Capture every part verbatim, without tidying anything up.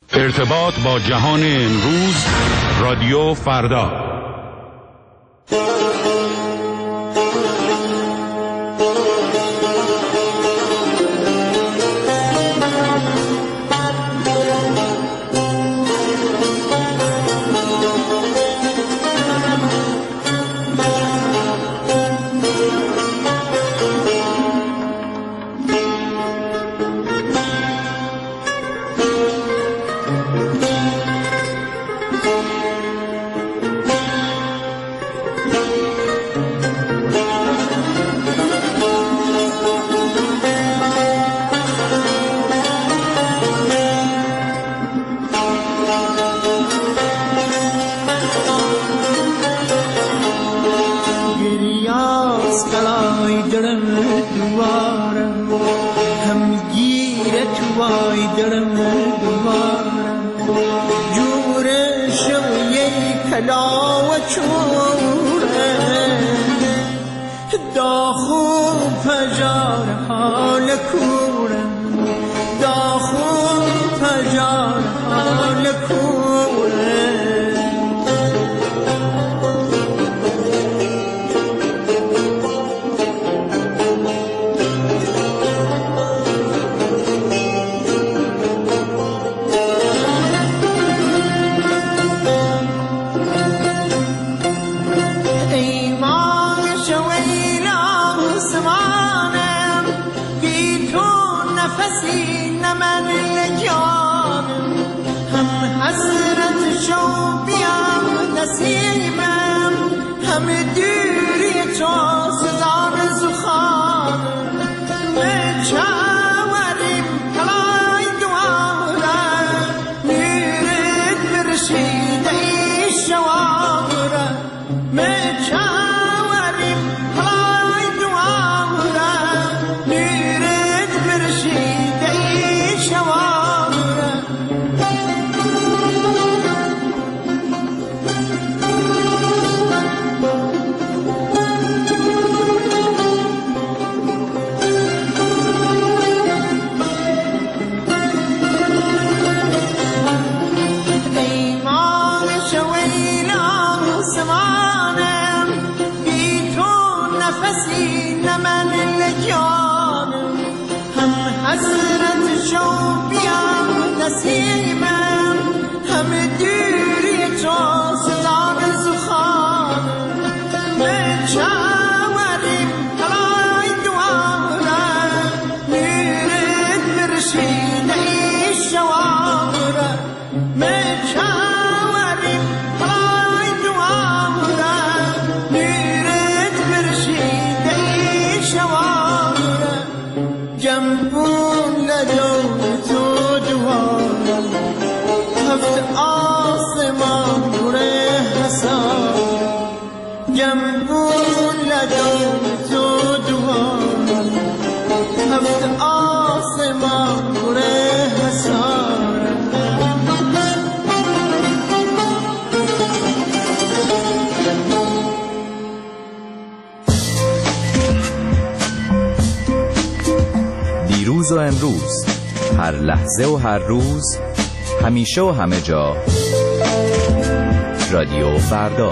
ارتباط با جهان امروز، رادیو فردا. دیروز و امروز، هر لحظه و هر روز، همیشه و همه جا، رادیو فردا.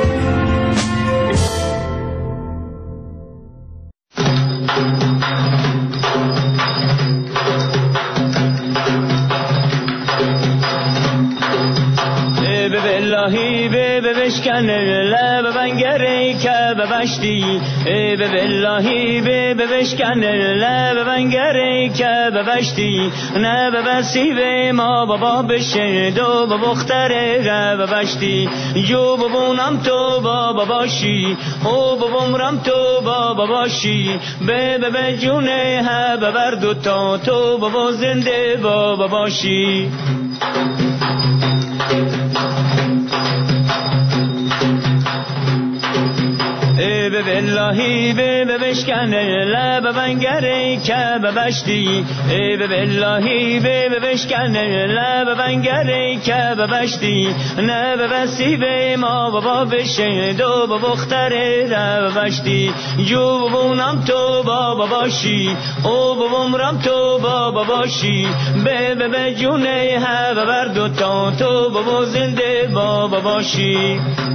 بشکنه لب بنگره که ببشتی ای به باللهی به بشکنه لب بنگره که ببشتی نه ببسی به ما بابا بشه دو بختره ببشتی جو ببونم تو بابا باشی او ببومرم تو بابا باشی به به جونه ها ببر دوتا تو بابا زنده بابا باشی. به باللهی به بشکنه لب بنگره که ببشتی به باللهی به بشکنه لب بنگره که ببشتی نه ببستی به ما بابا بشه دو بختره رو بشتی جو ببونم تو بابا باشی او ببومرم تو بابا باشی به به به جونه ها ببر دوتا تو بابا زنده بابا باشی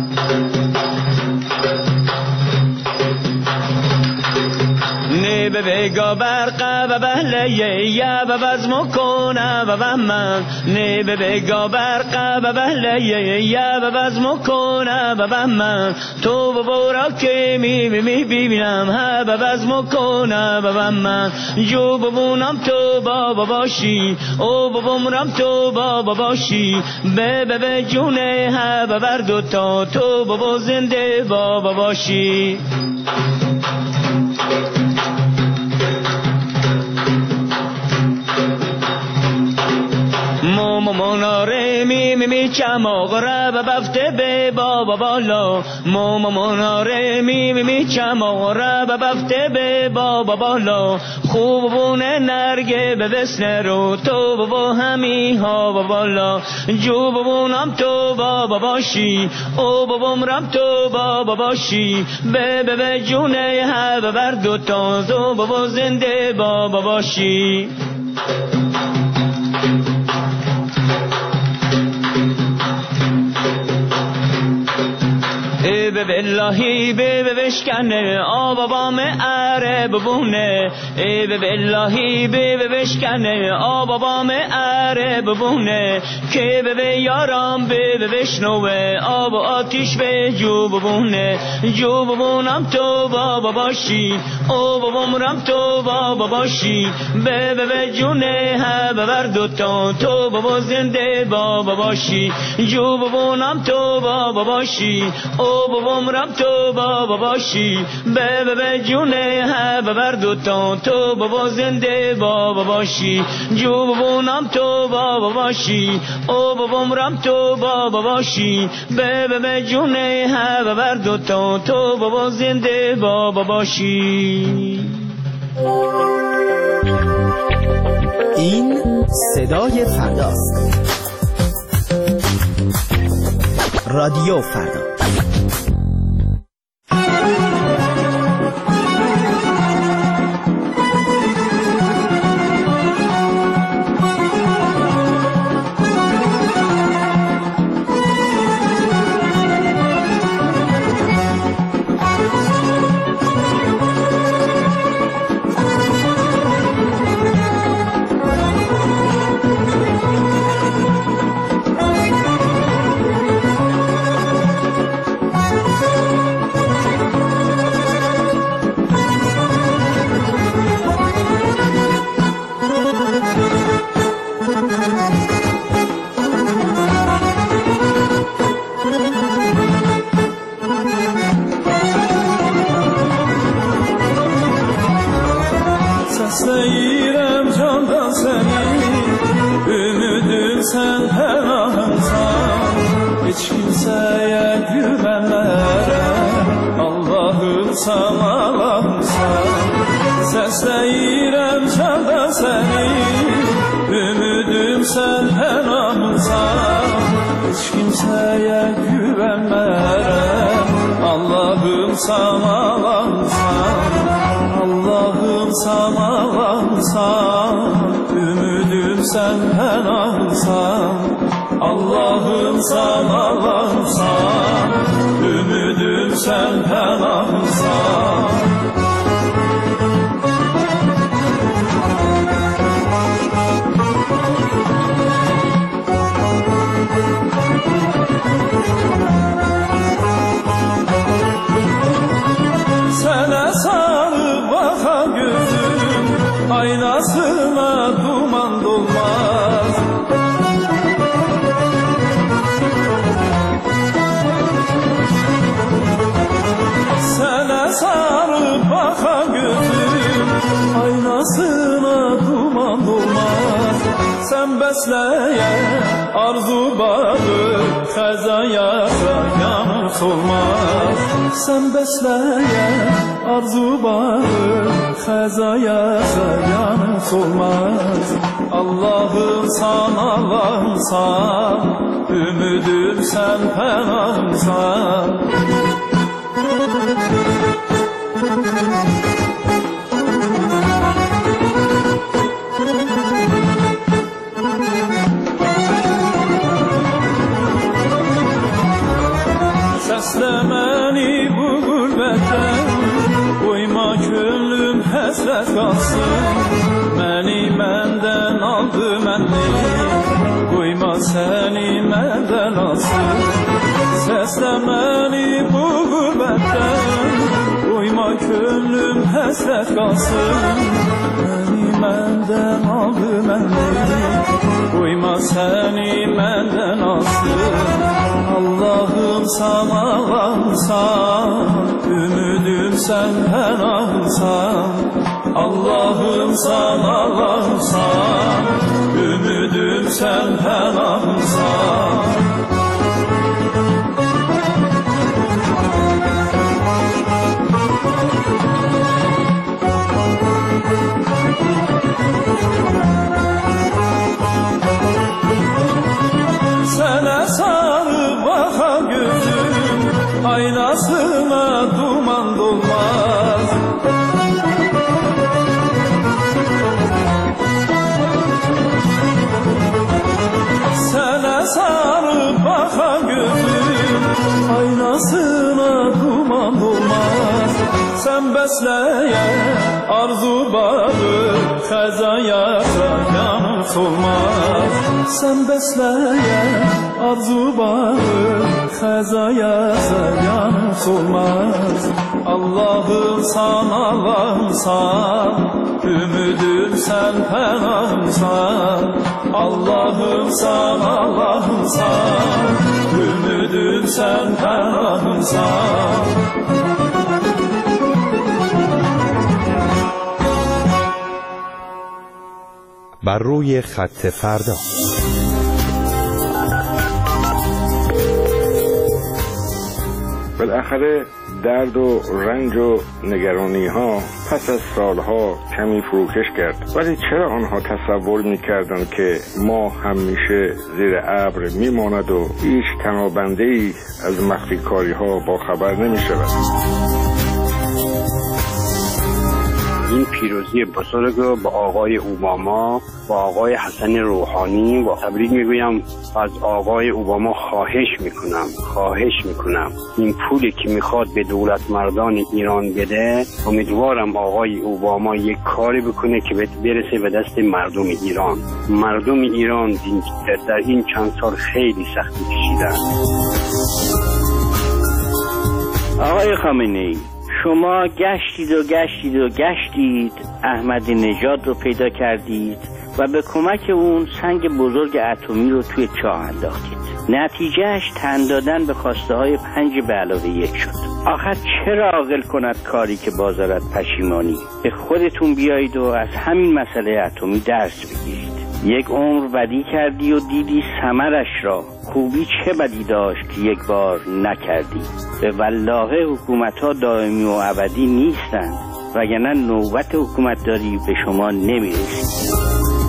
نه به بگا برقه و بهلیه یا به بزم کنه و بهمن نه به بگا برقه و بهلیه یا به بزم کنه و بهمن تو ببورا که می می ببینم ها به بزم کنه و بهمن جو ببونم تو بابا باشی او ببومرم تو بابا باشی به به به جونه ها ببر دوتا تو بابا زنده بابا باشی موموناره می می می چماغره و بفته به بابا بالا موموناره می می می چماغره و بفته به بابا بالا خوب بونه نرگه به بسنه رو تو بابا همی ها بالا جو ببونم تو بابا باشی او ببومرم تو بابا باشی به به به جونه ها ببر دوتا تو بابا زنده بابا باشی به باللهی به بشکنه آب بام عرب بونه به باللهی به بشکنه آب بام عرب بونه که به یارم به بشنوه آب آتیش به جو بونه جو بونم تو بابا باشی او ببومرم تو بابا باشی به به جونه ها ببر دوتا تو بابا زنده بابا باشی جو بونم تو بابا باشی او ببومرم تو بابا باشی به به به جونه ها ببر دوتا تو بابا زنده بابا باشی جو ببونم تو بابا باشی او ببومرم تو بابا باشی به به به جونه ها ببر دوتا تو بابا زنده بابا باشی. این صدای فرداست. رادیو فردا. Seyirem candan seni, ümidin sen pənahımsan. Hiç kimseye güvenmərəm, Allahımsan, Allahımsan. Səsləyirəm candan seni, ümidim sen pənahımsan. Hiç kimseye güvenmərəm, Allahımsan, Allahımsan. Allahımsan, Allahımsan, ümidim sen pənahımsan. Allahımsan, Allahımsan, ümidim sen pənahımsan. Sənə sarıb baxa gözüm, aynasına duman dolmaz. Sənə sarıb Sen besleyen arzu bağı Xəzaya yanır solmaz. Sen besleyen arzu bağı Xəzaya yanır solmaz. Allah'ım san, Allah'ım san, ümidim sen, pənahım san. Səsləməni bu qürbətdən, qoyma könlüm həsrət qalsın. Məni məndən aldı mənlik, qoyma səni məndən alsın. Səsləməni bu qürbətdən, qoyma könlüm həsrət qalsın. Məni məndən aldı mənlik, qoyma səni məndən alsın. Allah'ım san, Allah'ım san, ümidim sen, pənahım san. Allah'ım san, Allah'ım san, ümidim sen, pənahım san. Sənə sarı baxa gözüm, aynasına duman dolmaz. Sənə sarı baxa gözüm, aynasına duman dolmaz. Sen besleyen arzu bağı Xəzaya yanır solmaz. Sen besleyen arzu bağı Xəzaya yanır solmaz. Allah'ım san, Allah'ım san, ümidim sen, pənahım san. Allah'ım san, Allah'ım san, ümidim sen, pənahım san. بر روی خط فردا. بالاخره درد و رنج و نگرانی ها پس از سالها کمی فروکش کرد. ولی چرا آنها تصور میکردند که ما همیشه زیر ابر میماند و هیچ تنابنده‌ای از مخفی کاری ها با خبر نمیشود؟ این پیروزی بزرگ رو با آقای اوباما، با آقای حسن روحانی و تبریک میگویم. از آقای اوباما خواهش میکنم خواهش میکنم این پولی که میخواد به دولت مردان ایران بده، امیدوارم آقای اوباما یک کاری بکنه که برسه به دست مردم ایران. مردم ایران در این چند سال خیلی سختی کشیدن. آقای خامنه‌ای، شما گشتید و گشتید و گشتید، احمدی نژاد رو پیدا کردید و به کمک اون سنگ بزرگ اتمی رو توی چاه انداختید. نتیجهش تن دادن به خواسته های پنج به علاوه یک شد. آخر چرا عاقل کند کاری که بازارد پشیمانی؟ به خودتون بیایید و از همین مسئله اتمی درس بگیرید. یک عمر بدی کردی و دیدی ثمرش را. خوبی چه بدی داشت که یک بار نکردی؟ به والله حکومت‌ها دائمی و ابدی نیستند، وگرنه نوبت حکومتداری به شما نمی‌رسید.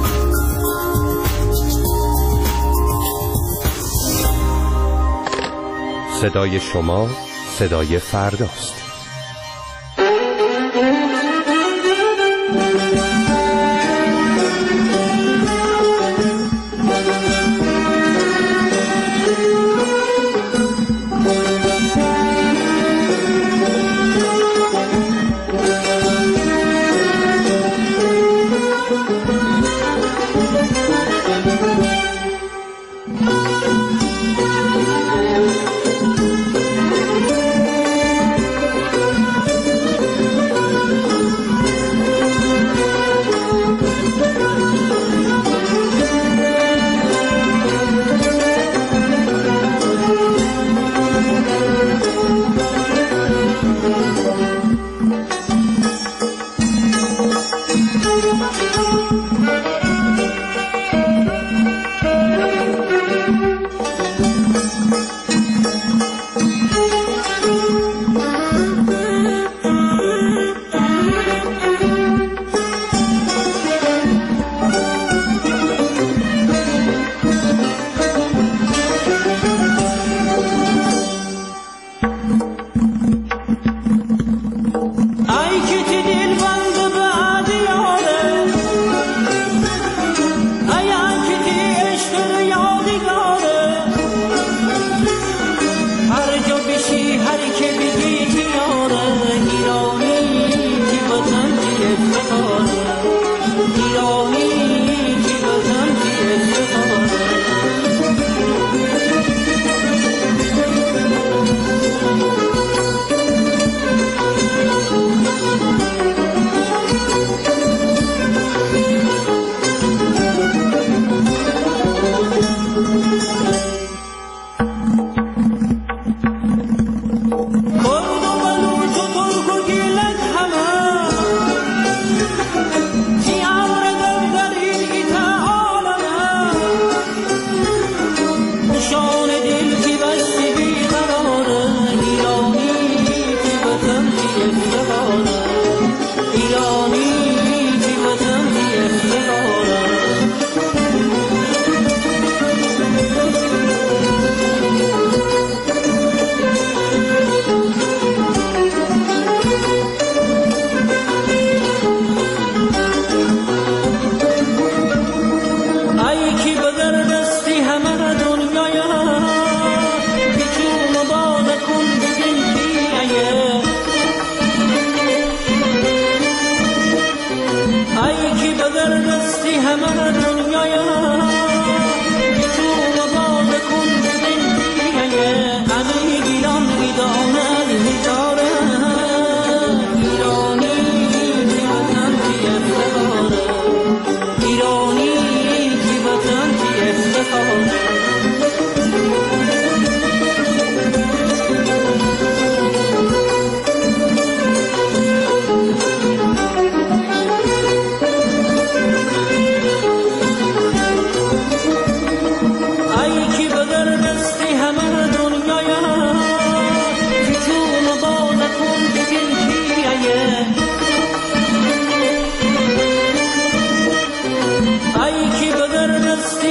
صدای شما صدای فرداست.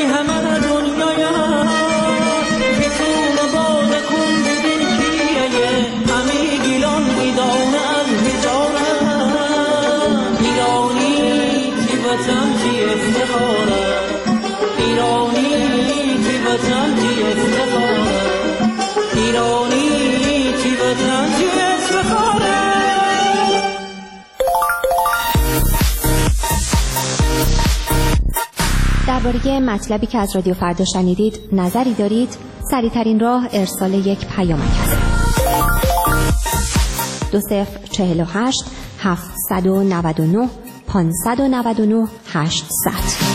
همه دنیایم فیتون باد کن ببین کیه همه گیلان ایدانه از هجارم ایرانی که وطن که افتخاره ایرانی که وطن که افتخاره ایرانی که وطن که افتخاره. درباره مطلبی که از رادیو فردا شنیدید نظری دارید؟ سریع‌ترین راه ارسال یک پیامک است. دو صفر چهل و هشت هفتصد و نود و نه پانصد و نود و نه هشتصد.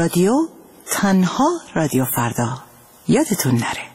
رادیو، تنها رادیو فردا. یادتون نره.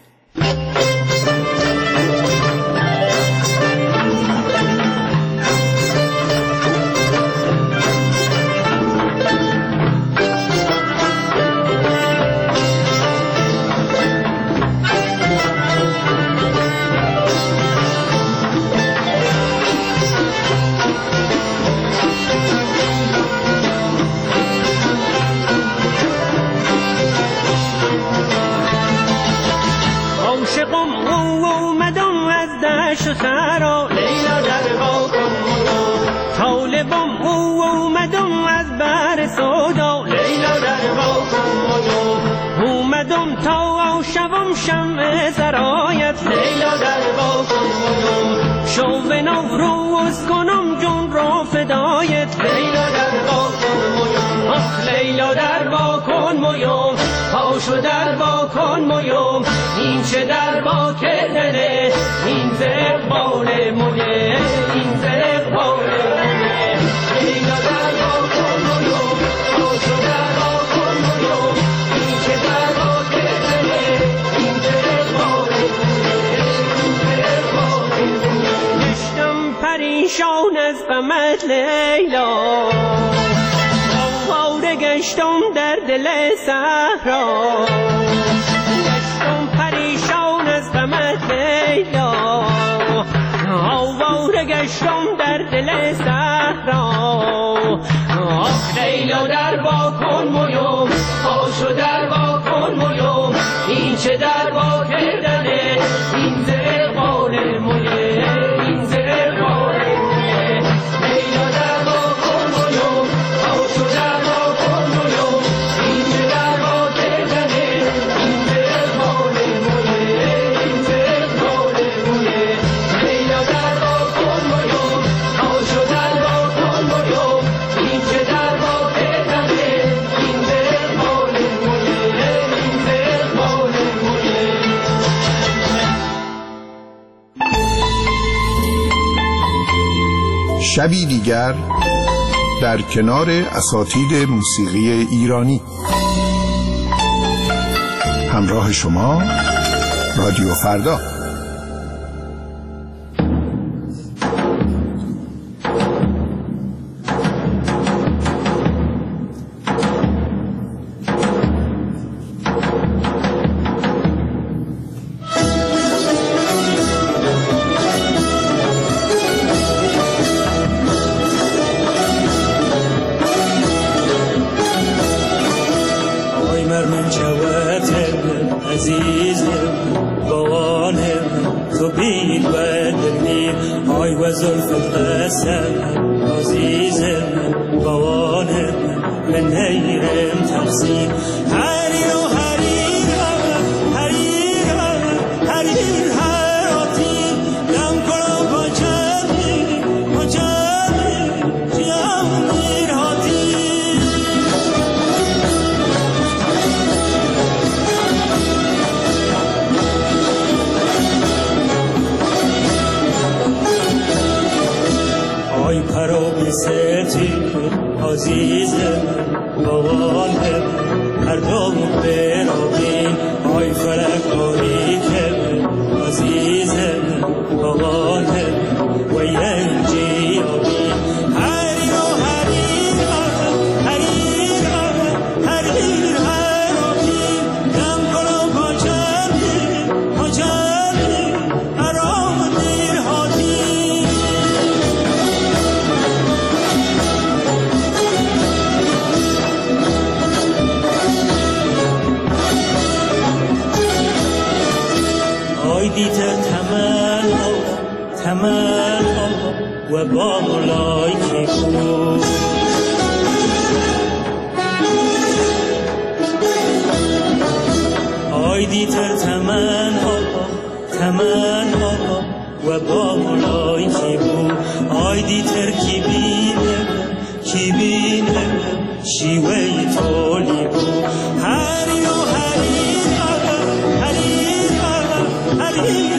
سرا لیلا در باکن مدام طالبم او اومدم از بر سودا لیلا در باکن مدام اومدم تا شبم شمع سرایت لیلا در باکن مدام شو به نوروز کنم جون را فدایت لیلا در باکن مدام آخ لیلا در باکن مدام پاشو در باکن مدام این چه در با کردنه این زقبال مویه این زقبال مویه لیلا در باکن مدام پاشو در باکن مدام این چه در با کردنه این زقبال مویه این زقبال مویه گشتم پریشان از غمت لیلا گشتم در دل صحرا گشتم پریشان از غمت لیلا آواره گشتم در دل صحرا آخ لیلا در باکن مویم پاشو در باکن مویم این چه در با کردنه این زقبال مویه این زقبال مویه لیلا در باکن مویم پاشو در شبی دیگر در کنار اساتید موسیقی ایرانی. همراه شما رادیو فردا. Hari no hari, hari, hari, hari.